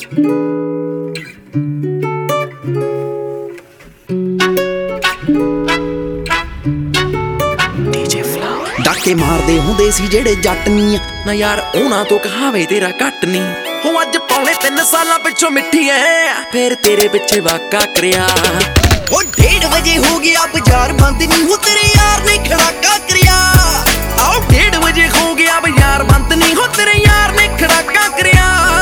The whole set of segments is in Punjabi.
ਡਾਕੇ ਮਾਰਦੇ ਹੁੰਦੇ ਸੀ ਜਿਹੜੇ ਜੱਟ ਨੀ ਨਾ ਯਾਰ ਉਹਨਾਂ ਤੋਂ ਕਹਾਵੇ ਤੇਰਾ ਘੱਟ ਨੀ ਹੋ ਅੱਜ ਪੌਣੇ 3 ਸਾਲਾਂ ਪਿੱਛੋਂ ਮਿੱਠੀ ਐ ਫੇਰ ਤੇਰੇ ਪਿੱਛੇ ਵਾਕਾ ਕਰਿਆ ਉਹ 1:30 ਵਜੇ ਹੋ ਗਿਆ ਬਾਜ਼ਾਰ ਬੰਦ ਨੀ ਹੋ ਤੇਰੇ ਯਾਰ ਨੇ ਖੜਾਕਾ ਕਰਿਆ ਆਓ 1:30 ਵਜੇ ਹੋ ਗਿਆ ਬਾਜ਼ਾਰ ਬੰਦ ਨੀ ਹੋ ਤੇਰੇ ਯਾਰ ਨੇ ਖੜਾਕਾ ਕਰਿਆ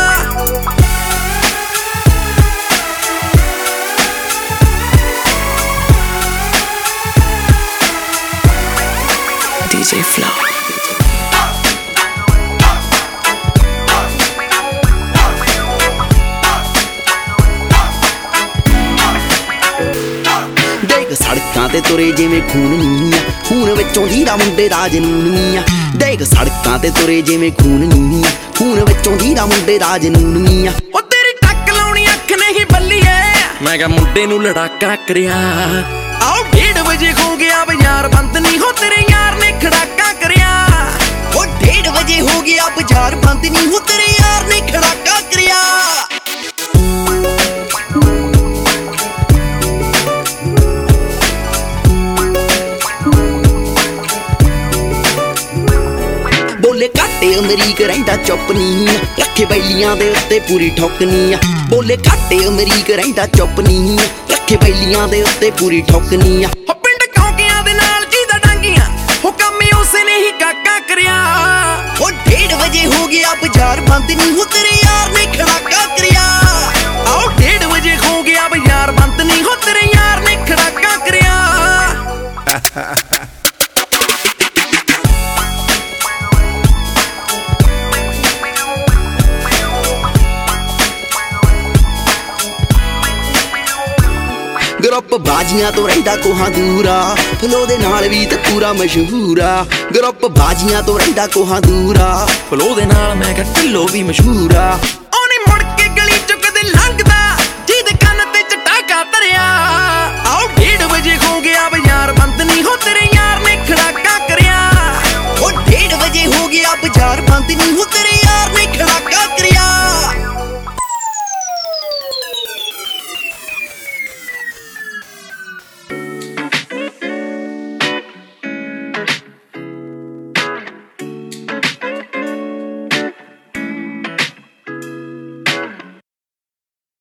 DJ Flow ਸੜਕਾਂ ਤੇ ਤੁਰੇ ਜਿਵੇਂ ਖੂਨ ਨੀ ਆ ਖੂਨ ਵਿੱਚੋਂ ਦੀਦਾ ਮੁੰਡੇ ਦਾ ਜਨੂਨ ਨੀ ਆ ਦੇਖ ਸੜਕਾਂ ਤੇ ਤੁਰੇ ਜਿਵੇਂ ਖੂਨ ਨੀ ਆ ਖੂਨ ਵਿੱਚੋਂ ਦੀਦਾ ਮੁੰਡੇ ਦਾ ਜਨੂਨ ਨੀ ਆ ਉਹ ਤੇਰੀ ਟੱਕ ਲਾਉਣੀ ਅੱਖ ਨਹੀਂ ਬੱਲੀਏ ਮੈਂ ਕਿਹਾ ਮੁੰਡੇ ਨੂੰ ਲੜਾਕਾ ਕਰਿਆ ਆਓ 1:30 ਵਜੇ ਹੋ ਗਿਆ ਬਾਜ਼ਾਰ ਬੰਦ ਨਹੀਂ ਹੋ ਤੇਰੇ ਯਾਰ ਨੇ ਖੜਾਕਾ ਕਰਿਆ ਉਹ 1:30 ਵਜੇ ਹੋ ਗਿਆ ਬਾਜ਼ਾਰ ਬੰਦ ਨਹੀਂ ਹੋ ਤੇਰੇ ਯਾਰ ਨੇ ਖੜਾਕਾ ਕਰਿਆ ਬੋਲੇ ਘਾਟੇ ਅਮਰੀਕ ਰਹਿੰਦਾ ਚੁੱਪ ਨੀ ਰੱਖੇ ਬੈਲੀਆਂ ਦੇ ਉੱਤੇ ਪੂਰੀ ਠੋਕ ਨੀ ਆ ਬੋਲੇ ਘਾਟੇ ਅਮਰੀਕ ਰਹਿੰਦਾ ਚੁੱਪ ਨੀ ਰੱਖੇ ਬੈਲੀਆਂ ਦੇ ਉੱਤੇ ਪੂਰੀ ਠੋਕ ਨੀ ਆ ਹੋ ਪਿੰਡ ਕੌਂਕਿਆਂ ਦੇ ਨਾਲ ਜਿਹਦਾ ਡਾਂਗੀਆਂ ਹੋ ਕੰਮ ਉਸੇ ਨੇ ਹੀ ਕਾਕਾ ਕਰਿਆ ਉਹ 1:30 ਵਜੇ ਹੋ ਗਿਆ ਬਾਜ਼ਾਰ ਬੰਦ ਨੀ ਹੋ ਤੇਰੇ ਯਾਰ ਨੇ ਖੜਾਕਾ ਕਰਿਆ ਆਓ 1:30 ਵਜੇ ਹੋ ਗਿਆ ਬਾਜ਼ਾਰ ਬੰਦ ਨੀ ਹੋ ਤੇਰੇ ਯਾਰ ਨੇ ਖੜਾਕਾ ਕਰਿਆ ਗਰੁੱਪ ਬਾਜੀਆਂ ਤੋਂ ਰਹਿੰਦਾ ਕੋਹਾਂ ਦੂਰਾ ਫਲੋ ਦੇ ਨਾਲ ਵੀ ਤੇ ਪੂਰਾ ਮਸ਼ਹੂਰ ਆ ਗਰੁੱਪ ਬਾਜੀਆਂ ਤੋਂ ਰਹਿੰਦਾ ਕੋਹਾਂ ਦੂਰਾ ਫਲੋ ਦੇ ਨਾਲ ਮੈਂ ਕਿਹਾ ਢਿੱਲੋਂ ਵੀ ਮਸ਼ਹੂਰ ਆ